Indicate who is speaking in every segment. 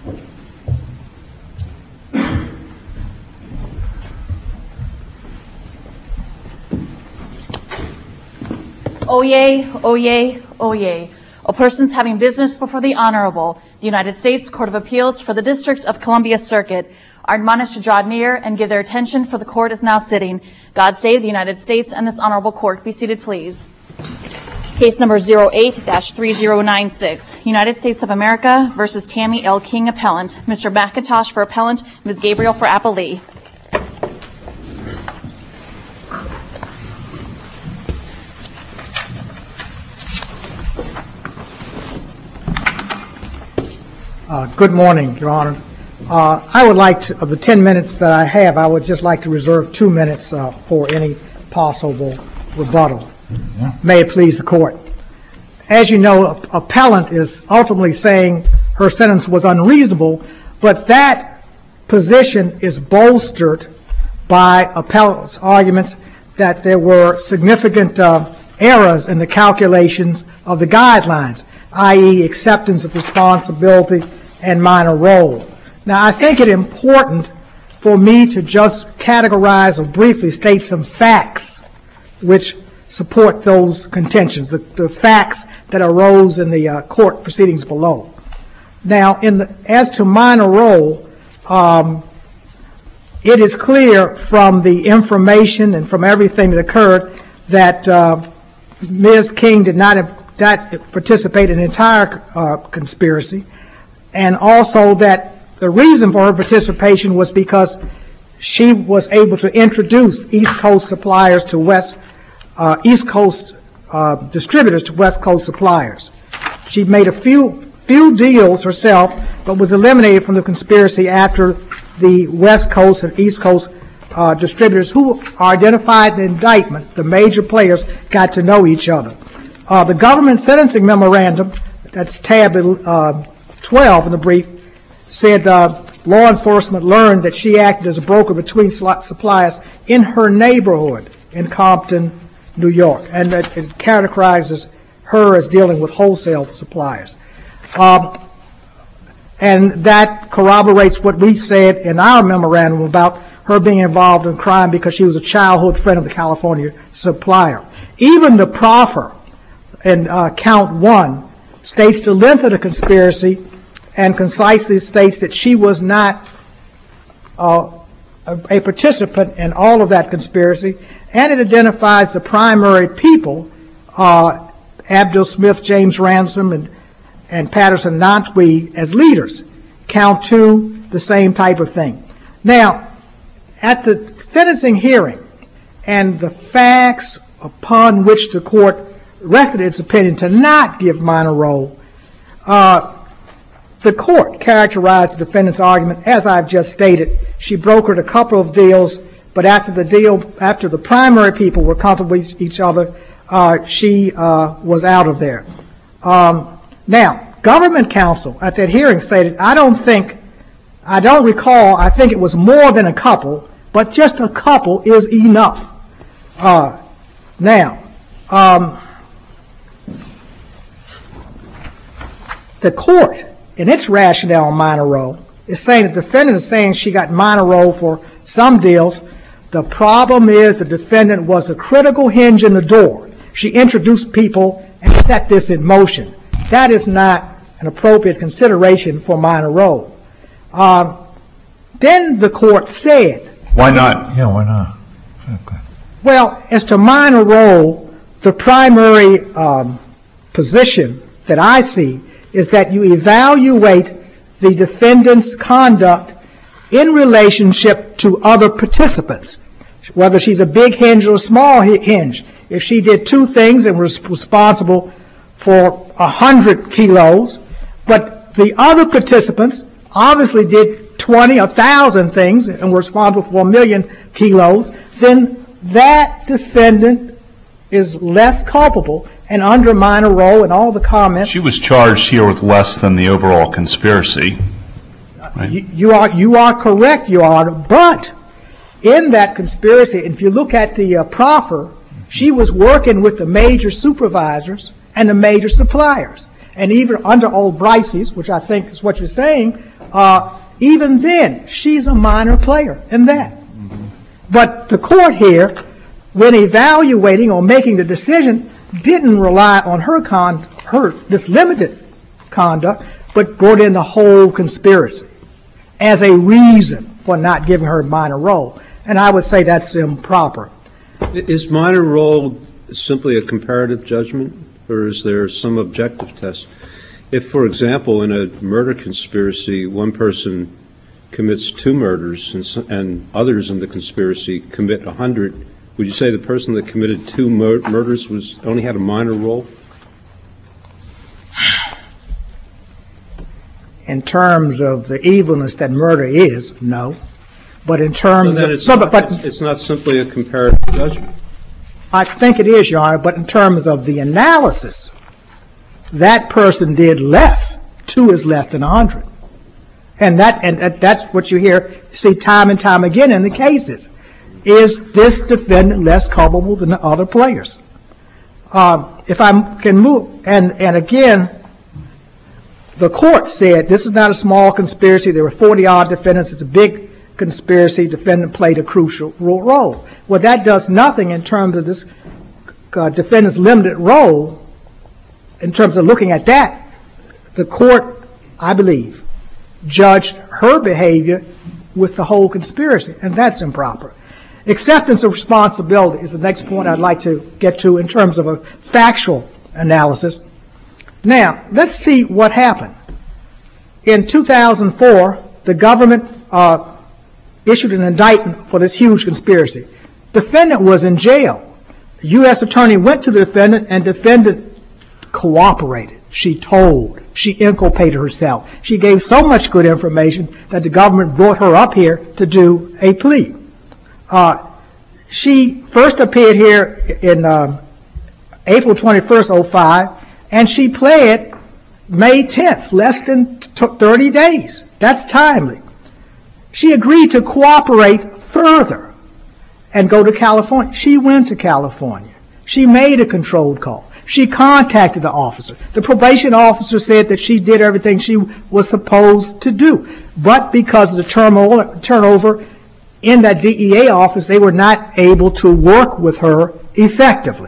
Speaker 1: Oyez, oyez, oyez. All persons having business before the Honorable, the United States Court of Appeals for the District of Columbia Circuit are admonished to draw near and give their attention, for the court is now sitting. God save the United States and this honorable court. Be seated, please. Case number 08-3096, United States of America versus Tammy L. King, appellant. Mr. McIntosh for appellant, Ms. Gabriel for appellee.
Speaker 2: Good morning, Your Honor. I would like to, of the 10 minutes that I have, I would just like to reserve 2 minutes for any possible rebuttal. May it please the court. As you know, appellant is ultimately saying her sentence was unreasonable, but that position is bolstered by appellant's arguments that there were significant errors in the calculations of the guidelines, i.e. acceptance of responsibility and minor role. Now, I think it important for me to just categorize or briefly state some facts which support those contentions, the facts that arose in the court proceedings below. Now, as to minor role, it is clear from the information and from everything that occurred that Ms. King did not participate in the entire conspiracy, and also that the reason for her participation was because she was able to introduce East Coast suppliers to East Coast distributors to West Coast suppliers. She made a few deals herself, but was eliminated from the conspiracy after the West Coast and East Coast distributors, who are identified in the indictment, the major players, got to know each other. The government sentencing memorandum, that's tab 12 in the brief, said law enforcement learned that she acted as a broker between suppliers in her neighborhood in Compton, New York, and that it characterizes her as dealing with wholesale suppliers. And that corroborates what we said in our memorandum about her being involved in crime because she was a childhood friend of the California supplier. Even the proffer in count 1 states the length of the conspiracy and concisely states that she was not a participant in all of that conspiracy, and it identifies the primary people, Abdul Smith, James Ransom, and Patterson Nantwi, as leaders. Count 2, the same type of thing. Now, at the sentencing hearing and the facts upon which the court rested its opinion to not give minor role, the court characterized the defendant's argument as I've just stated. She brokered a couple of deals, but after the primary people were comfortable with each other, she was out of there. Now, government counsel at that hearing stated, I don't recall, I think it was more than a couple, but just a couple is enough. Now, the court, in its rationale on minor role, is saying the defendant is saying she got minor role for some deals. The problem is the defendant was the critical hinge in the door. She introduced people and set this in motion. That is not an appropriate consideration for minor role. Then the court said,
Speaker 3: why not?
Speaker 4: Yeah, why not? Okay.
Speaker 2: Well, as to minor role, the primary position that I see is that you evaluate the defendant's conduct in relationship to other participants, whether she's a big hinge or a small hinge. If she did 2 things and was responsible for 100 kilos, but the other participants obviously did 20, 1,000 things and were responsible for 1,000,000 kilos, then that defendant is less culpable and under minor role in all the comments.
Speaker 3: She was charged here with less than the overall conspiracy. Right?
Speaker 2: You are correct, Your Honor, but in that conspiracy, if you look at the proffer, she was working with the major supervisors and the major suppliers. And even under old Bryce's, which I think is what you're saying, even then, she's a minor player in that. But the court here, when evaluating or making the decision, didn't rely on her this limited conduct, but brought in the whole conspiracy as a reason for not giving her a minor role. And I would say that's improper.
Speaker 5: Is minor role simply a comparative judgment, or is there some objective test? If, for example, in a murder conspiracy, one person commits 2 murders and others in the conspiracy commit 100, would you say the person that committed 2 murders only had a minor role?
Speaker 2: In terms of the evilness that murder is, no. But in terms of...
Speaker 5: It's not simply a comparative judgment.
Speaker 2: I think it is, Your Honor, but in terms of the analysis, that person did less. 2 is less than 100. And that's what you see time and time again in the cases. Is this defendant less culpable than the other players? If I can move, and again, the court said this is not a small conspiracy. There were 40-odd defendants. It's a big conspiracy. Defendant played a crucial role. Well, that does nothing in terms of this defendant's limited role. In terms of looking at that, the court, I believe, judged her behavior with the whole conspiracy, and that's improper. Acceptance of responsibility is the next point I'd like to get to in terms of a factual analysis. Now, let's see what happened. In 2004, the government issued an indictment for this huge conspiracy. Defendant was in jail. The U.S. attorney went to the defendant, and defendant cooperated. She told. She inculpated herself. She gave so much good information that the government brought her up here to do a plea. She first appeared here in April 21st, 05, and she pled May 10th, less than 30 days. That's timely. She agreed to cooperate further and go to California. She went to California. She made a controlled call. She contacted the officer. The probation officer said that she did everything she was supposed to do. But because of the turnover in that DEA office, they were not able to work with her effectively.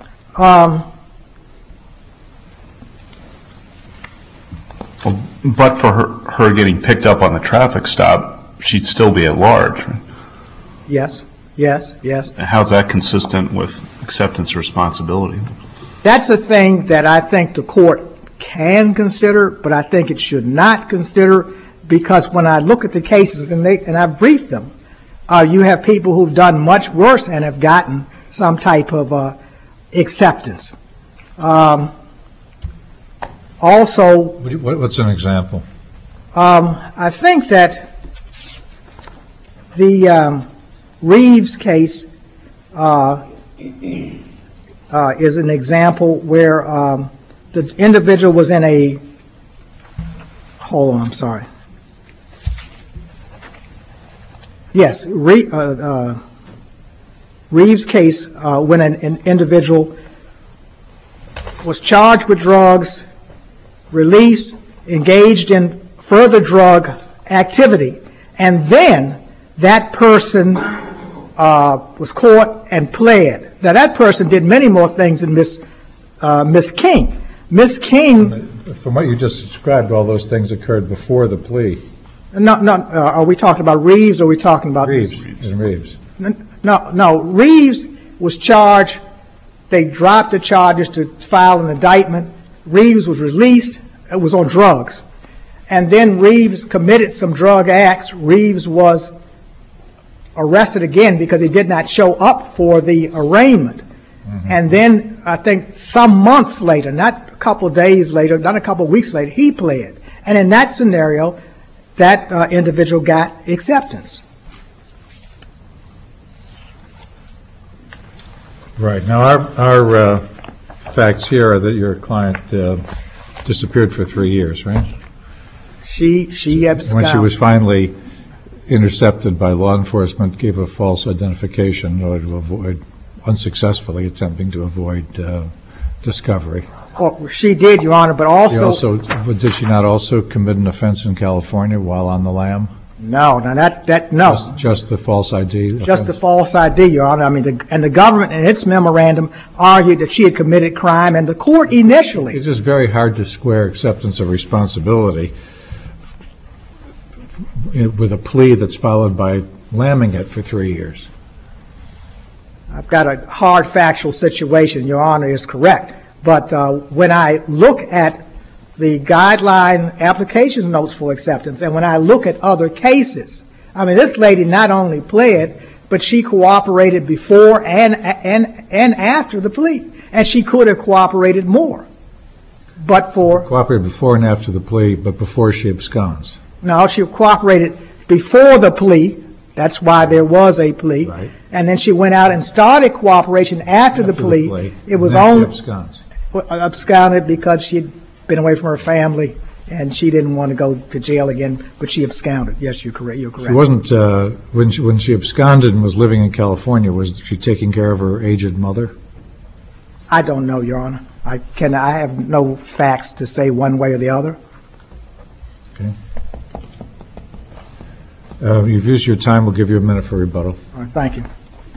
Speaker 3: But for her getting picked up on the traffic stop, she'd still be at large.
Speaker 2: Yes.
Speaker 3: How's that consistent with acceptance of responsibility?
Speaker 2: That's a thing that I think the court can consider, but I think it should not consider, because when I look at the cases, and I've briefed them, you have people who've done much worse and have gotten some type of acceptance. Also,
Speaker 4: what's an example?
Speaker 2: I think that the Reeves case is an example where the individual was in a, hold on, I'm sorry. Yes, Reeves case when an individual was charged with drugs, released, engaged in further drug activity, and then that person was caught and pled. Now, that person did many more things than Miss King. Miss King...
Speaker 4: From what you just described, all those things occurred before the plea.
Speaker 2: No. Are we talking about Reeves, or are we talking about...
Speaker 4: Reeves.
Speaker 2: No. Reeves was charged. They dropped the charges to file an indictment. Reeves was released. It was on drugs. And then Reeves committed some drug acts. Reeves was arrested again because he did not show up for the arraignment. Mm-hmm. And then I think some months later, not a couple of days later, not a couple of weeks later, he pled. And in that scenario, that individual got acceptance.
Speaker 4: Right. Now, our facts here are that your client disappeared for 3 years, right?
Speaker 2: She absconded.
Speaker 4: When she was finally intercepted by law enforcement, gave a false identification in order to avoid, unsuccessfully attempting to avoid discovery.
Speaker 2: Well, she did, Your Honor, but
Speaker 4: But did she not also commit an offense in California while on the lam?
Speaker 2: No, no.
Speaker 4: Just the false ID offense?
Speaker 2: Just the false ID, Your Honor. I mean, and the government in its memorandum argued that she had committed crime, and the court initially.
Speaker 4: It's just very hard to square acceptance of responsibility with a plea that's followed by lambing it for 3 years.
Speaker 2: I've got a hard factual situation. Your Honor is correct. But when I look at the guideline application notes for acceptance, and when I look at other cases, I mean, this lady not only pled, but she cooperated before and after the plea, and she could have cooperated more. But for
Speaker 4: cooperated before and after the plea, but before she absconds.
Speaker 2: No, she cooperated before the plea. That's why there was a plea.
Speaker 4: Right.
Speaker 2: And then she went out and started cooperation after the plea. It was only absconded because she had been away from her family, and she didn't want to go to jail again, but she absconded. Yes, you're correct. You're correct.
Speaker 4: She wasn't, when she absconded and was living in California, was she taking care of her aged mother?
Speaker 2: I don't know, Your Honor. I have no facts to say one way or the other.
Speaker 4: Okay. You've used your time. We'll give you a minute for rebuttal.
Speaker 2: All right, thank you.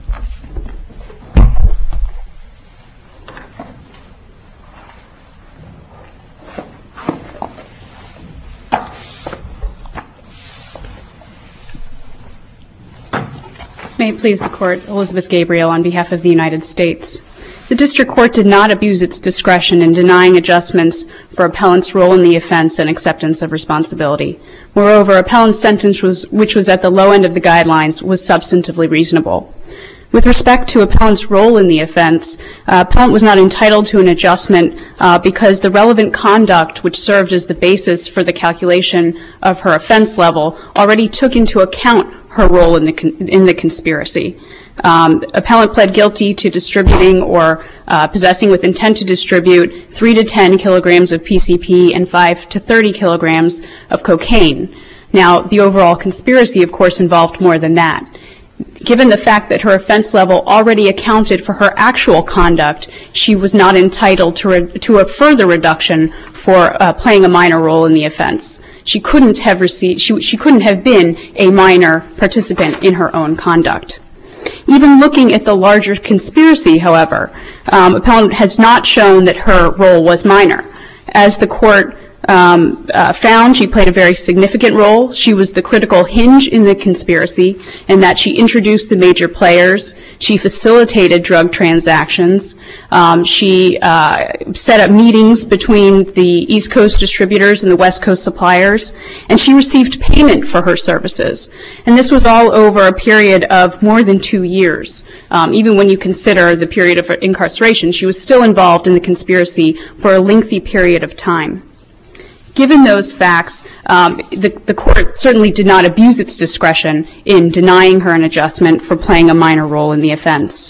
Speaker 6: May it please the Court, Elizabeth Gabriel on behalf of the United States. The District Court did not abuse its discretion in denying adjustments for appellant's role in the offense and acceptance of responsibility. Moreover, appellant's sentence, which was at the low end of the guidelines, was substantively reasonable. With respect to appellant's role in the offense, appellant was not entitled to an adjustment because the relevant conduct which served as the basis for the calculation of her offense level already took into account her role in the conspiracy. Appellant pled guilty to distributing or possessing with intent to distribute 3 to 10 kilograms of PCP and 5 to 30 kilograms of cocaine. Now, the overall conspiracy, of course, involved more than that. Given the fact that her offense level already accounted for her actual conduct, she was not entitled to a further reduction for playing a minor role in the offense. She couldn't have been a minor participant in her own conduct. Even looking at the larger conspiracy, however, appellant has not shown that her role was minor. As the Court found, she played a very significant role. She was the critical hinge in the conspiracy in that she introduced the major players. She facilitated drug transactions. She set up meetings between the East Coast distributors and the West Coast suppliers, and she received payment for her services. And this was all over a period of more than 2 years. Even when you consider the period of her incarceration, she was still involved in the conspiracy for a lengthy period of time. Given those facts, the Court certainly did not abuse its discretion in denying her an adjustment for playing a minor role in the offense.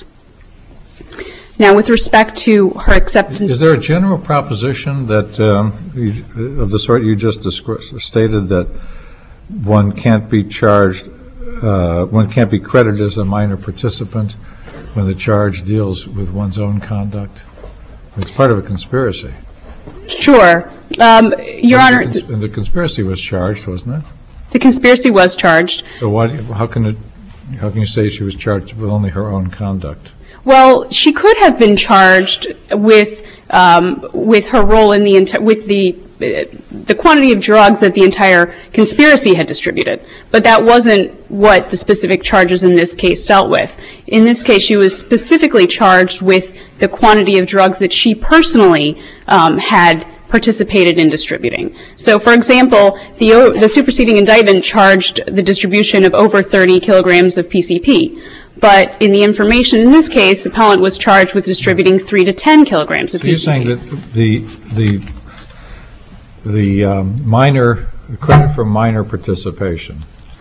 Speaker 6: Now, with respect to her acceptance...
Speaker 4: Is there a general proposition that, of the sort you just stated, that one can't be charged, one can't be credited as a minor participant when the charge deals with one's own conduct? It's part of a conspiracy.
Speaker 6: Sure. Your Honor...
Speaker 4: The conspiracy was charged, wasn't it?
Speaker 6: The conspiracy was charged. So
Speaker 4: how can you say she was charged with only her own conduct?
Speaker 6: Well, she could have been charged with her role in the quantity of drugs that the entire conspiracy had distributed. But that wasn't what the specific charges in this case dealt with. In this case, she was specifically charged with the quantity of drugs that she personally had participated in distributing. So, for example, the superseding indictment charged the distribution of over 30 kilograms of PCP. But in the information in this case, the appellant was charged with distributing 3 to 10 kilograms of PCP. So you're saying
Speaker 4: that the minor, the credit for minor participation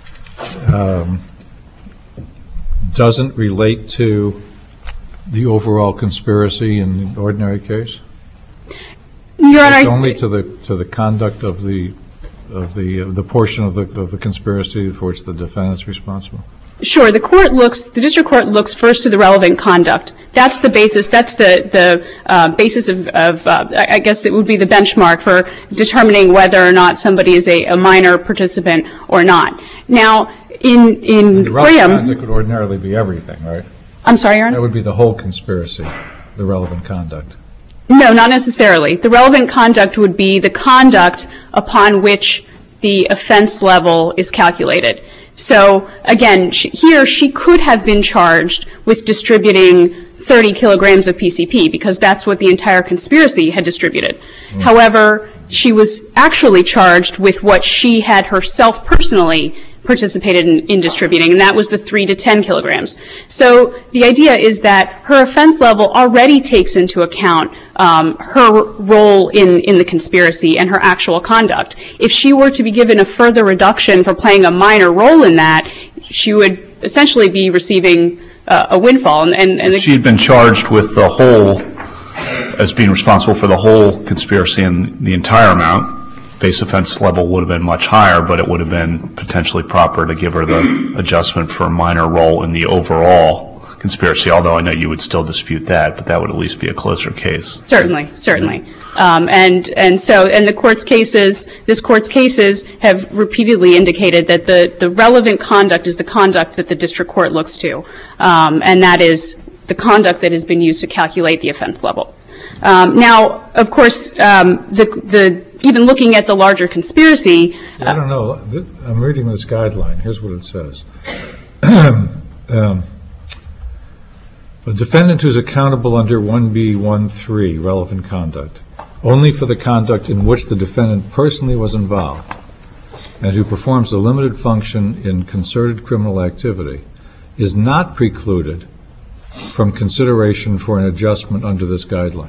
Speaker 4: doesn't relate to the overall conspiracy in the ordinary case?
Speaker 6: Your Honor,
Speaker 4: it's only to the conduct of the portion of the conspiracy for which the defendant's responsible?
Speaker 6: Sure. The district court looks first to the relevant conduct. That's the basis. That's the basis of I guess it would be the benchmark for determining whether or not somebody is a minor participant or not. Now, in
Speaker 4: the relevant
Speaker 6: Graham,
Speaker 4: conduct would ordinarily be everything, right?
Speaker 6: I'm sorry, Your Honor?
Speaker 4: That would be the whole conspiracy, the relevant conduct.
Speaker 6: No, not necessarily. The relevant conduct would be the conduct upon which the offense level is calculated. So, again, here she could have been charged with distributing 30 kilograms of PCP because that's what the entire conspiracy had distributed. However, she was actually charged with what she had herself personally participated in distributing, and that was the 3 to 10 kilograms. So the idea is that her offense level already takes into account her role in the conspiracy and her actual conduct. If she were to be given a further reduction for playing a minor role in that, she would essentially be receiving a windfall.
Speaker 3: If she had been charged with the whole, as being responsible for the whole conspiracy and the entire amount, base offense level would have been much higher, but it would have been potentially proper to give her the adjustment for a minor role in the overall conspiracy, although I know you would still dispute that, but that would at least be a closer case.
Speaker 6: Certainly. And the court's cases, this court's cases have repeatedly indicated that the relevant conduct is the conduct that the district court looks to, and that is the conduct that has been used to calculate the offense level. Now, of course, even looking at the larger conspiracy.
Speaker 4: I don't know. I'm reading this guideline. Here's what it says. A defendant who is accountable under 1B13, relevant conduct, only for the conduct in which the defendant personally was involved, and who performs a limited function in concerted criminal activity, is not precluded from consideration for an adjustment under this guideline.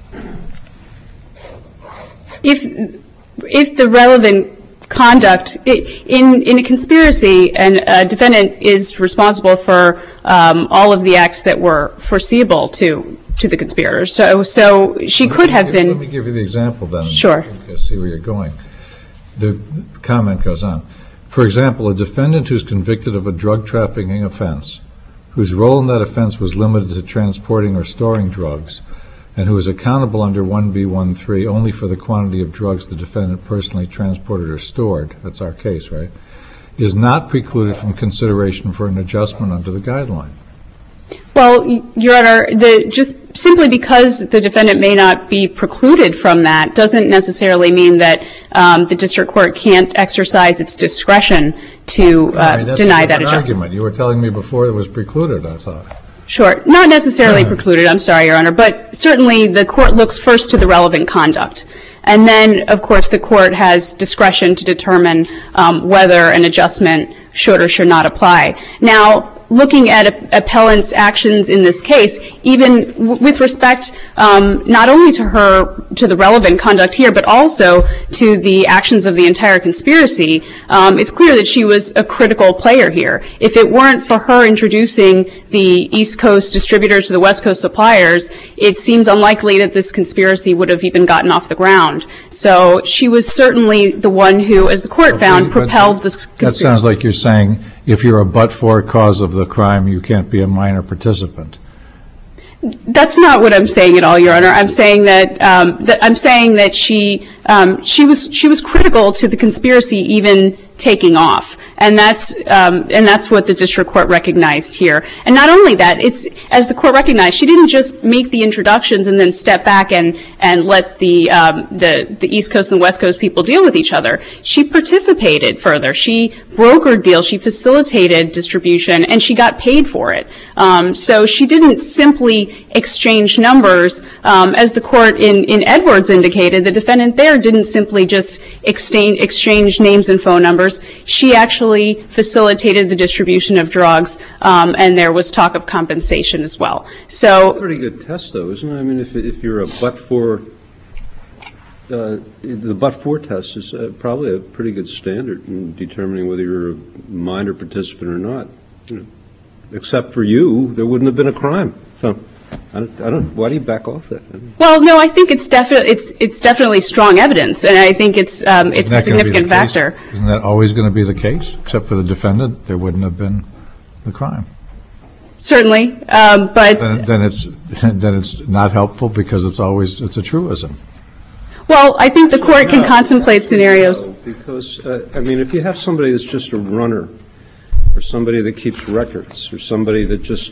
Speaker 6: If the relevant conduct in a conspiracy and a defendant is responsible for all of the acts that were foreseeable to the conspirators, so she could have been.
Speaker 4: Let me give you the example then.
Speaker 6: Sure.
Speaker 4: See where you're going. The comment goes on. For example, a defendant who's convicted of a drug trafficking offense, whose role in that offense was limited to transporting or storing drugs, and who is accountable under 1B13 only for the quantity of drugs the defendant personally transported or stored, that's our case, right, is not precluded from consideration for an adjustment under the guideline.
Speaker 6: Well, Your Honor, just simply because the defendant may not be precluded from that doesn't necessarily mean that the district court can't exercise its discretion to deny that adjustment.
Speaker 4: Argument. You were telling me before it was precluded, I thought.
Speaker 6: Sure. Not necessarily precluded, I'm sorry, Your Honor, but certainly the court looks first to the relevant conduct. And then, of course, the court has discretion to determine whether an adjustment should or should not apply. Now, looking at appellant's actions in this case, even with respect not only to the relevant conduct here, but also to the actions of the entire conspiracy, it's clear that she was a critical player here. If it weren't for her introducing the East Coast distributors to the West Coast suppliers, it seems unlikely that this conspiracy would have even gotten off the ground. So she was certainly the one who, as the court found, propelled this conspiracy.
Speaker 4: That sounds like you're saying if you're a but-for cause of the crime, you can't be a minor participant.
Speaker 6: That's not what I'm saying at all, Your Honor. I'm saying that she was critical to the conspiracy even taking off, and that's what the district court recognized here. And not only that, it's as the court recognized, she didn't just make the introductions and then step back and let the East Coast and the West Coast people deal with each other. She participated further. She brokered deals. She facilitated distribution, and she got paid for it. So she didn't simply exchange numbers. As the court in Edwards indicated, the defendant there didn't simply just exchange names and phone numbers. She actually facilitated the distribution of drugs, and there was talk of compensation as well. So
Speaker 5: pretty good test, though, isn't it? I mean, if you're a but-for, the but-for test is probably a pretty good standard in determining whether you're a minor participant or not. Except for you, there wouldn't have been a crime. So I don't. Why do you back off that?
Speaker 6: Well, no, I think it's definitely strong evidence, and I think it's a significant factor.
Speaker 4: Isn't that always going to be the case? Except for the defendant, there wouldn't have been the crime.
Speaker 6: Certainly, but...
Speaker 4: Then it's not helpful because it's a truism.
Speaker 6: Well, I think the court can contemplate scenarios.
Speaker 5: Because, if you have somebody that's just a runner, or somebody that keeps records, or somebody that just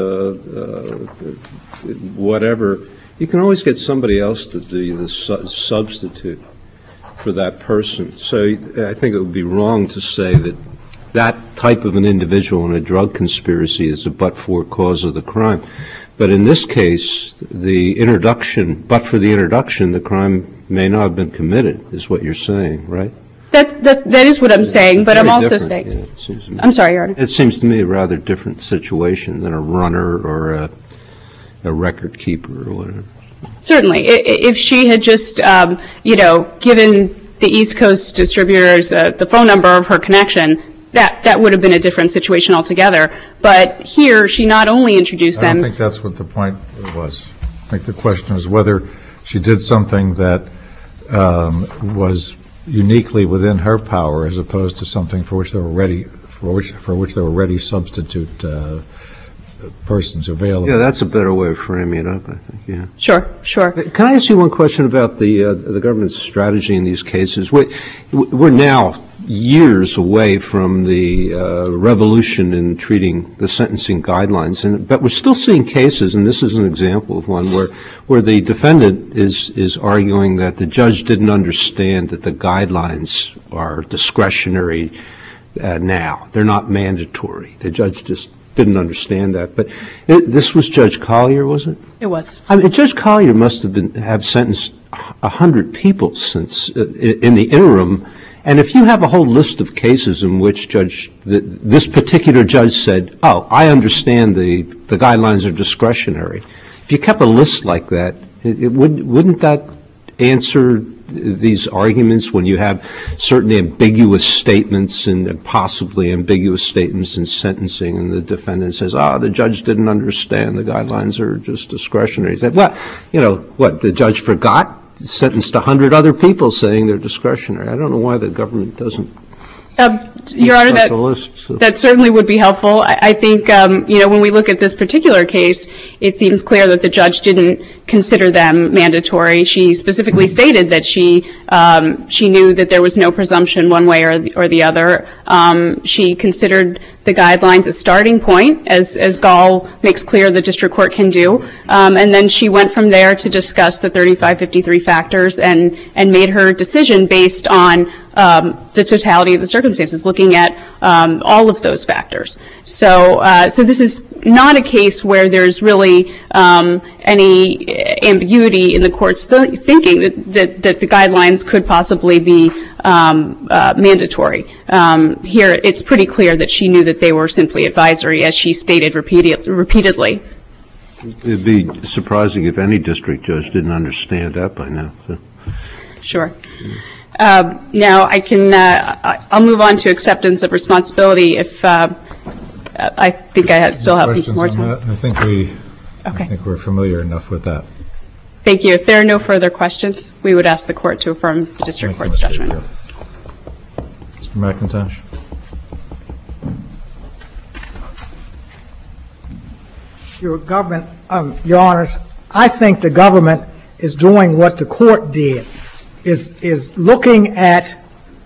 Speaker 5: whatever, you can always get somebody else to be the substitute for that person. So I think it would be wrong to say that that type of an individual in a drug conspiracy is a but-for cause of the crime. But in this case, but for the introduction, the crime may not have been committed, is what you're saying, right?
Speaker 6: That is what I'm saying, but I'm also saying...
Speaker 5: Yeah,
Speaker 6: I'm sorry, Your Honor.
Speaker 5: It seems to me a rather different situation than a runner or a record keeper or whatever.
Speaker 6: Certainly. If she had just, given the East Coast distributors the phone number of her connection, that would have been a different situation altogether. But here, she not only introduced them...
Speaker 4: I don't think that's what the point was. I think the question was whether she did something that was uniquely within her power, as opposed to something for which there were ready substitute persons available.
Speaker 5: Yeah, that's a better way of framing it up, I think. Yeah.
Speaker 6: Sure.
Speaker 5: Can I ask you one question about the government's strategy in these cases? We're now years away from the revolution in treating the sentencing guidelines, but we're still seeing cases, and this is an example of one where the defendant is arguing that the judge didn't understand that the guidelines are discretionary now. They're not mandatory. The judge just didn't understand that. But this was Judge Collier, was it?
Speaker 6: It was.
Speaker 5: Judge Collier must have sentenced 100 people since in the interim. And if you have a whole list of cases in which this particular judge said, "Oh, I understand the guidelines are discretionary," if you kept a list like that, wouldn't that answer these arguments when you have certain ambiguous statements and possibly ambiguous statements in sentencing, and the defendant says, the judge didn't understand the guidelines are just discretionary? He said, well, what, the judge forgot? Sentenced 100 other people saying they're discretionary. I don't know why the government doesn't.
Speaker 6: Your Honor, that certainly would be helpful. I think, when we look at this particular case, it seems clear that the judge didn't consider them mandatory. She specifically stated that she knew that there was no presumption one way or the other. She considered the guidelines a starting point, as Gall makes clear the district court can do, and then she went from there to discuss the 3553 factors and made her decision based on the totality of the circumstances, looking at all of those factors. So this is not a case where there's really any ambiguity in the court's thinking that the guidelines could possibly be mandatory. Here, it's pretty clear that she knew that they were simply advisory, as she stated repeatedly.
Speaker 5: It'd be surprising if any district judge didn't understand that by now. So.
Speaker 6: Sure. Now, I'll move on to acceptance of responsibility if I think I still have more time.
Speaker 4: I think we're familiar enough with that.
Speaker 6: Thank you. If there are no further questions, we would ask the court to affirm the district court's judgment.
Speaker 4: Mr. McIntosh.
Speaker 2: Your Honors, I think the government is doing what the court did, is looking at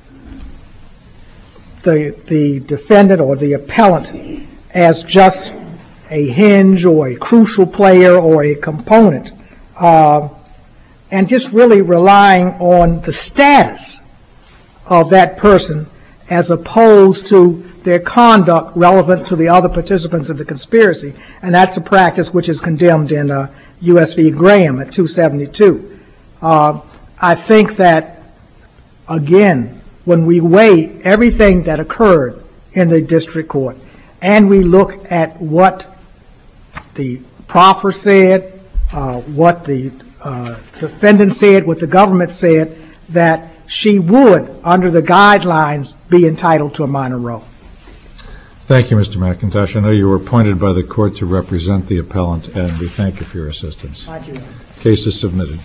Speaker 2: the defendant or the appellant as just a hinge or a crucial player or a component, and just really relying on the status of that person as opposed to their conduct relevant to the other participants of the conspiracy. And that's a practice which is condemned in U.S. v. Graham at 272. I think that, again, when we weigh everything that occurred in the district court and we look at what the proffer said, what the defendant said, what the government said, that she would, under the guidelines, be entitled to a minor role.
Speaker 4: Thank you, Mr. McIntosh. I know you were appointed by the court to represent the appellant, and we thank you for your assistance.
Speaker 2: Thank you.
Speaker 4: Case is submitted.